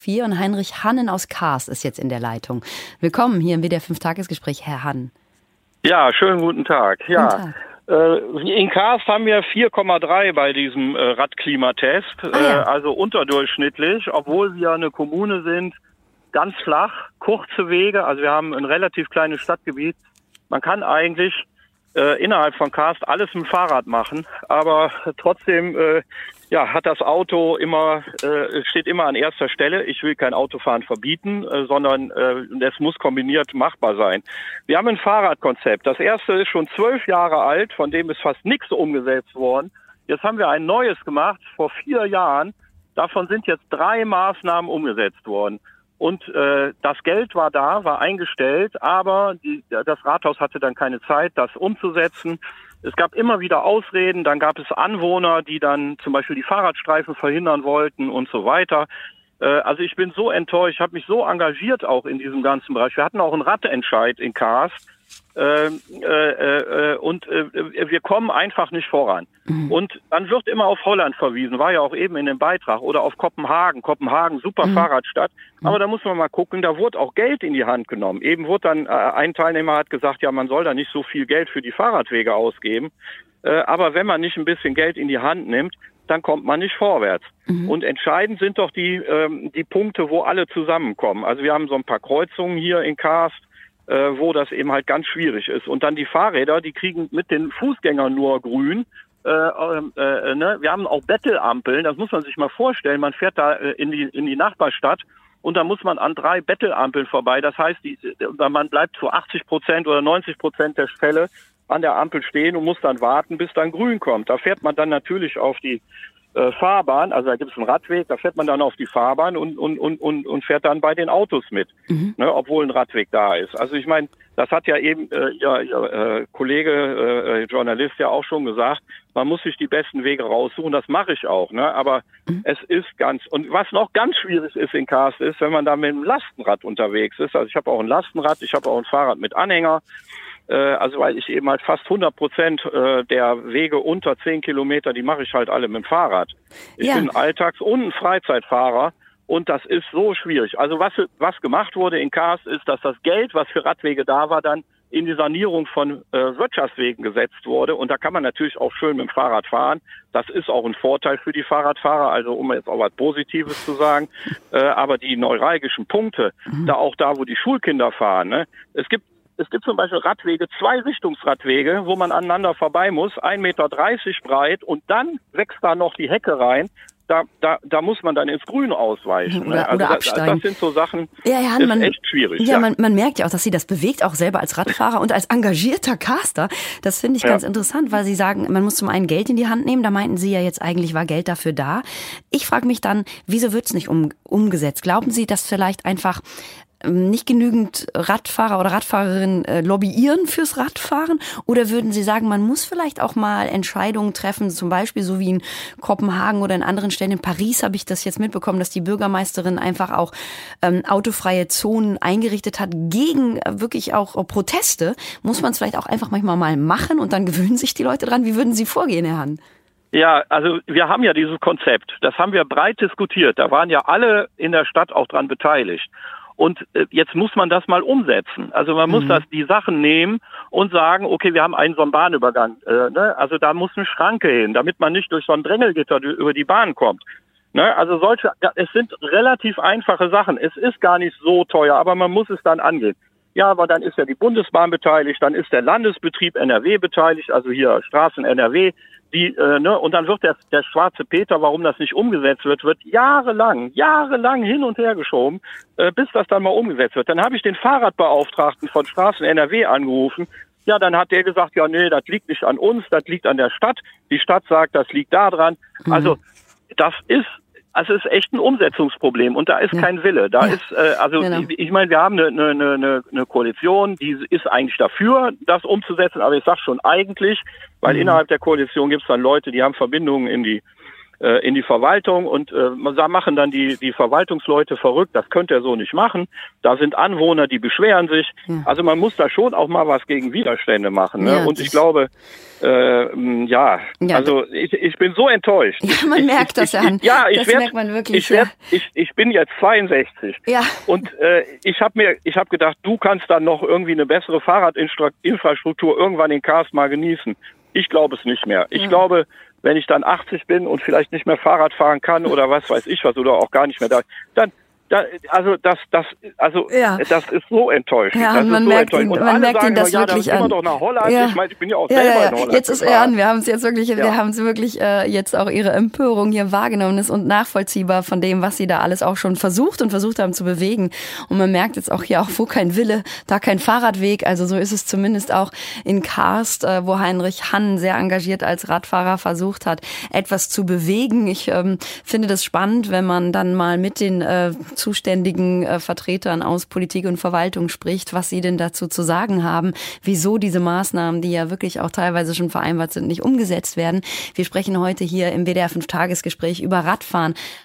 4 und Heinrich Hannen aus Kaas ist jetzt in der Leitung. Willkommen hier im WDR 5 Tagesgespräch, Herr Hannen. Ja, schönen guten Tag. Ja, Guten Tag. In Kaas haben wir 4,3 bei diesem Radklimatest, also unterdurchschnittlich, obwohl wir eine Kommune sind, ganz flach, kurze Wege, also wir haben ein relativ kleines Stadtgebiet. Man kann eigentlich innerhalb von Kaas alles mit dem Fahrrad machen, aber trotzdem hat das Auto steht immer an erster Stelle. Ich will kein Autofahren verbieten, sondern es muss kombiniert machbar sein. Wir haben ein Fahrradkonzept. Das erste ist schon 12 Jahre alt, von dem ist fast nichts umgesetzt worden. Jetzt haben wir ein neues gemacht, vor 4 Jahren. Davon sind jetzt 3 Maßnahmen umgesetzt worden. Und das Geld war da, war eingestellt, aber das Rathaus hatte dann keine Zeit, das umzusetzen. Es gab immer wieder Ausreden, dann gab es Anwohner, die dann zum Beispiel die Fahrradstreifen verhindern wollten und so weiter. Also ich bin so enttäuscht, habe mich so engagiert auch in diesem ganzen Bereich. Wir hatten auch einen Radentscheid in Kaas. Wir kommen einfach nicht voran. Und dann wird immer auf Holland verwiesen, war ja auch eben in dem Beitrag, oder auf Kopenhagen. Kopenhagen, super Fahrradstadt. Aber da muss man mal gucken, da wurde auch Geld in die Hand genommen. Eben wurde dann, ein Teilnehmer hat gesagt, ja, man soll da nicht so viel Geld für die Fahrradwege ausgeben. Aber wenn man nicht ein bisschen Geld in die Hand nimmt, dann kommt man nicht vorwärts. Und entscheidend sind doch die Punkte, wo alle zusammenkommen. Also wir haben so ein paar Kreuzungen hier in Kaas, wo das eben halt ganz schwierig ist. Und dann die Fahrräder, die kriegen mit den Fußgängern nur grün. Wir haben auch Bettelampeln, das muss man sich mal vorstellen. Man fährt da in die Nachbarstadt und da muss man an 3 Bettelampeln vorbei. Das heißt, man bleibt zu 80% oder 90% der Fälle an der Ampel stehen und muss dann warten, bis dann grün kommt. Da fährt man dann natürlich auf die Fahrbahn, also da gibt es einen Radweg, da fährt man dann auf die Fahrbahn und fährt dann bei den Autos mit, obwohl ein Radweg da ist. Also ich meine, das hat ja eben Ihr Kollege, Journalist ja auch schon gesagt, man muss sich die besten Wege raussuchen, das mache ich auch, aber es ist und was noch ganz schwierig ist in Kaas ist, wenn man da mit einem Lastenrad unterwegs ist, also ich habe auch ein Lastenrad, ich habe auch ein Fahrrad mit Anhänger, also weil ich eben halt fast 100% der Wege unter 10 Kilometer, die mache ich halt alle mit dem Fahrrad. Ich bin Alltags- und ein Freizeitfahrer und das ist so schwierig. Also was gemacht wurde in Kaas ist, dass das Geld, was für Radwege da war, dann in die Sanierung von Wirtschaftswegen gesetzt wurde. Und da kann man natürlich auch schön mit dem Fahrrad fahren. Das ist auch ein Vorteil für die Fahrradfahrer, also um jetzt auch was Positives zu sagen. Aber die neuralgischen Punkte, da wo die Schulkinder fahren, es gibt zum Beispiel Radwege, 2 Richtungsradwege, wo man aneinander vorbei muss, 1,30 Meter breit und dann wächst da noch die Hecke rein. Da muss man dann ins Grün ausweichen. Oder absteigen. Das sind so Sachen, Herr das Hannen, ist echt schwierig. Ja, man merkt ja auch, dass Sie das bewegt, auch selber als Radfahrer und als engagierter Caster. Das finde ich ganz interessant, weil Sie sagen, man muss zum einen Geld in die Hand nehmen. Da meinten Sie ja jetzt eigentlich, war Geld dafür da. Ich frage mich dann, wieso wird es nicht umgesetzt? Glauben Sie, dass vielleicht einfach nicht genügend Radfahrer oder Radfahrerinnen lobbyieren fürs Radfahren? Oder würden Sie sagen, man muss vielleicht auch mal Entscheidungen treffen, zum Beispiel so wie in Kopenhagen oder in anderen Städten, in Paris habe ich das jetzt mitbekommen, dass die Bürgermeisterin einfach auch autofreie Zonen eingerichtet hat gegen wirklich auch Proteste. Muss man es vielleicht auch einfach manchmal mal machen und dann gewöhnen sich die Leute dran? Wie würden Sie vorgehen, Herr Hannen? Ja, also wir haben ja dieses Konzept, das haben wir breit diskutiert, da waren ja alle in der Stadt auch dran beteiligt. Und jetzt muss man das mal umsetzen. Also man muss die Sachen nehmen und sagen, okay, wir haben einen so einen Bahnübergang. Also da muss eine Schranke hin, damit man nicht durch so ein Drängelgitter über die Bahn kommt. Also es sind relativ einfache Sachen. Es ist gar nicht so teuer, aber man muss es dann angehen. Ja, aber dann ist ja die Bundesbahn beteiligt, dann ist der Landesbetrieb NRW beteiligt, also hier Straßen NRW. Und dann wird der schwarze Peter, warum das nicht umgesetzt wird jahrelang hin und her geschoben, bis das dann mal umgesetzt wird. Dann habe ich den Fahrradbeauftragten von Straßen NRW angerufen. Ja, dann hat der gesagt, ja, nee, das liegt nicht an uns, das liegt an der Stadt. Die Stadt sagt, das liegt da dran. Also, es ist echt ein Umsetzungsproblem und da ist kein Wille. Genau. Ich meine, wir haben eine Koalition, die ist eigentlich dafür, das umzusetzen, aber ich sag schon eigentlich, weil innerhalb der Koalition gibt es dann Leute, die haben Verbindungen in die in die Verwaltung und da machen dann die Verwaltungsleute verrückt, das könnt ihr so nicht machen. Da sind Anwohner, die beschweren sich. Ja. Also man muss da schon auch mal was gegen Widerstände machen. Ne? Ja, und ich glaube, also ich bin so enttäuscht. Ja, man merkt das an. Merkt man wirklich. Ich bin jetzt 62 und ich habe gedacht, du kannst dann noch irgendwie eine bessere Fahrradinfrastruktur irgendwann in Kars mal genießen. Ich glaube es nicht mehr. Ich glaube, wenn ich dann 80 bin und vielleicht nicht mehr Fahrrad fahren kann oder was weiß ich was oder auch gar nicht mehr da, dann das ist so enttäuschend. Ja, und man merkt ihn das wirklich an. Immer doch nach Holland. Ja. Ich meine, ich bin ja auch selber in Holland. Jetzt ist er an. Wir haben es jetzt wirklich, jetzt auch ihre Empörung hier wahrgenommen ist und nachvollziehbar von dem, was sie da alles auch schon versucht haben zu bewegen. Und man merkt jetzt auch hier auch, wo kein Wille, da kein Fahrradweg. Also so ist es zumindest auch in Karst, wo Heinrich Hann sehr engagiert als Radfahrer versucht hat, etwas zu bewegen. Ich finde das spannend, wenn man dann mal mit den zuständigen Vertretern aus Politik und Verwaltung spricht, was sie denn dazu zu sagen haben, wieso diese Maßnahmen, die ja wirklich auch teilweise schon vereinbart sind, nicht umgesetzt werden. Wir sprechen heute hier im WDR 5 Tagesgespräch über Radfahren.